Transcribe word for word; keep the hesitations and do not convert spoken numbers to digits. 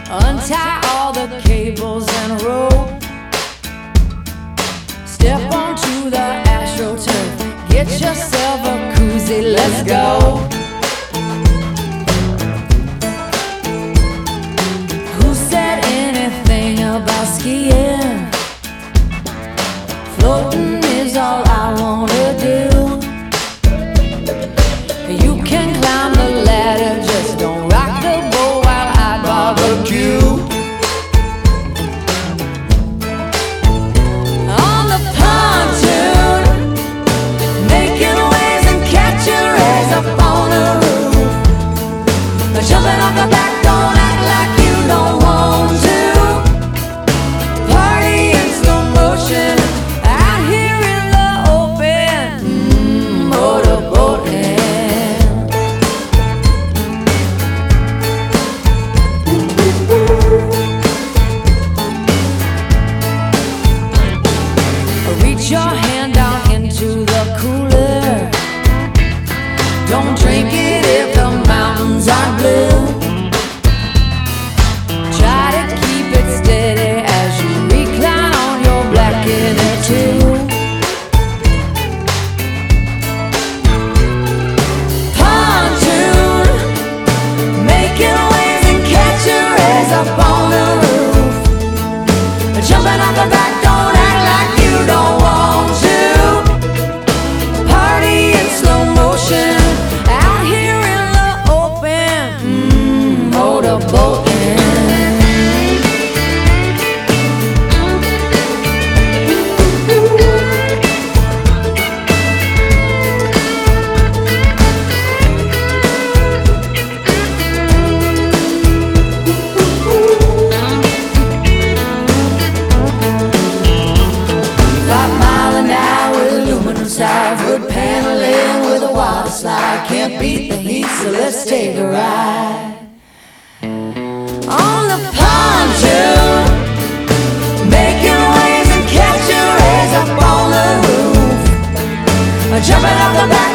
Untie all the cables and rope. Step onto the AstroTurf. Get yourself a koozie, let's go. Who said anything about skiing? Floating is all I wanna do. You can climb the ladder, just don't rock the boat while I barbecue. On the pontoon, making waves and catching rays up on the roof. Jumping off the back, don't act like you don't want to. Party in slow motion out here in the open. Mm, motorboating. Reach your hand down into the cooler. Don't drink it if the mountains are blue. Try to keep it steady as you recline on your black inner tube. Pontoon, making waves and catching rays up on the roof. Jumping off the back, don't act like you don't want to. Party in slow motion out here in the open. Mm, motorboating. Five mile an hour, aluminum side, wood paneling with a water slide. Can't beat the heat, so let's take a ride. On the pontoon, making waves and catching rays up on the roof. Jumping off the back.